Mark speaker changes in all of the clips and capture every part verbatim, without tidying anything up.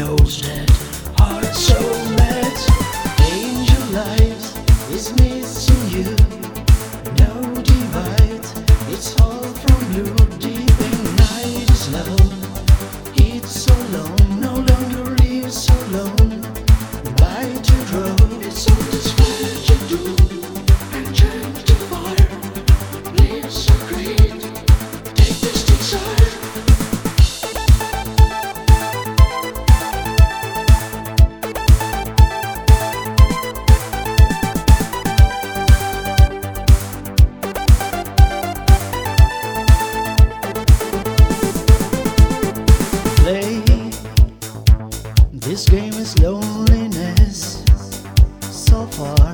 Speaker 1: knows that heart so mad. Angel light is missing you. No divide, it's all from blue. Deep in night is love. It's so long, no longer lives alone. By to draw, it's all this what you do. And turn to fire, live so great. Take this desire. Play. This game is loneliness so far.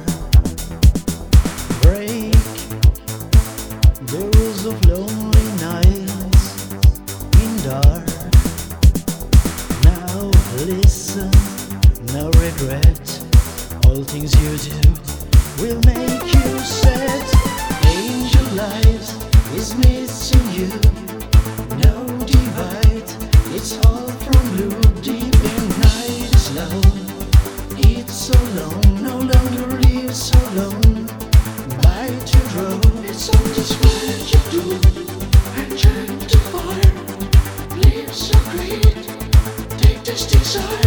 Speaker 1: Break the rules of lonely nights in dark. Now listen, no regret. All things you do will make you sad. Angel light is missing you. No divide, it's all from blue. Deep in night is love. It's so long, no longer lives alone. By to draw, it's all just what you do. And turn to fire, live so great. Take this desire.